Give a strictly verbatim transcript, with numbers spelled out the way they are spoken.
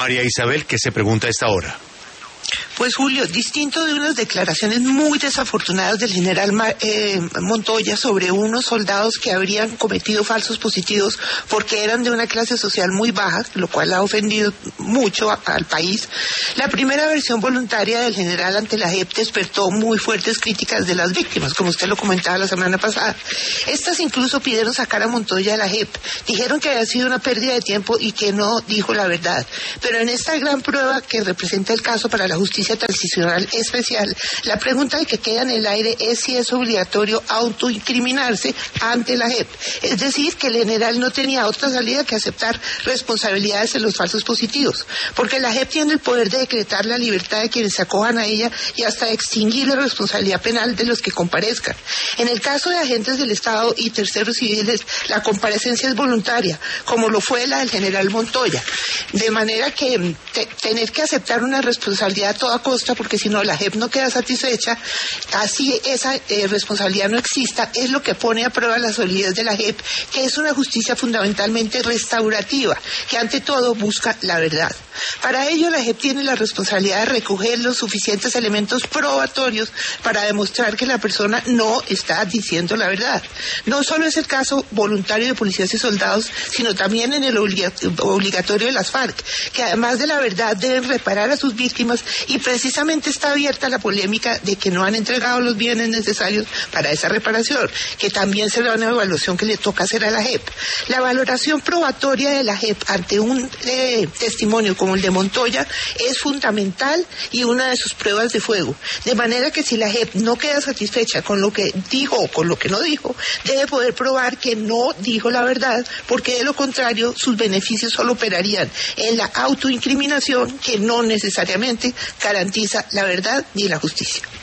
María Isabel, ¿qué se pregunta a esta hora? Pues Julio, distinto de unas declaraciones muy desafortunadas del general eh, Montoya sobre unos soldados que habrían cometido falsos positivos porque eran de una clase social muy baja, lo cual ha ofendido mucho a, al país, la primera versión voluntaria del general ante la J E P despertó muy fuertes críticas de las víctimas, como usted lo comentaba la semana pasada. Estas incluso pidieron sacar a Montoya de la J E P, dijeron que había sido una pérdida de tiempo y que no dijo la verdad. Pero en esta gran prueba que representa el caso para la justicia transicional especial, la pregunta que queda en el aire es si es obligatorio autoincriminarse ante la J E P. Es decir, que el general no tenía otra salida que aceptar responsabilidades en los falsos positivos, porque la J E P tiene el poder de decretar la libertad de quienes se acojan a ella y hasta de extinguir la responsabilidad penal de los que comparezcan. En el caso de agentes del Estado y terceros civiles, la comparecencia es voluntaria, como lo fue la del general Montoya, de manera que te, tener que aceptar una responsabilidad a toda costa, porque si no la J E P no queda satisfecha, así esa eh, responsabilidad no exista, es lo que pone a prueba la solidez de la J E P, que es una justicia fundamentalmente restaurativa, que ante todo busca la verdad. Para ello la J E P tiene la responsabilidad de recoger los suficientes elementos probatorios para demostrar que la persona no está diciendo la verdad. No solo es el caso voluntario de policías y soldados, sino también en el obligatorio de las FARC, que además de la verdad deben reparar a sus víctimas, y precisamente está abierta la polémica de que no han entregado los bienes necesarios para esa reparación, que también será una evaluación que le toca hacer a la J E P. La valoración probatoria de la J E P ante un eh, testimonio como el de Montoya es fundamental y una de sus pruebas de fuego, de manera que si la J E P no queda satisfecha con lo que dijo o con lo que no dijo, debe poder probar que no dijo la verdad, porque de lo contrario sus beneficios solo operarían en la autoincriminación, que no necesariamente garantiza la verdad ni la justicia.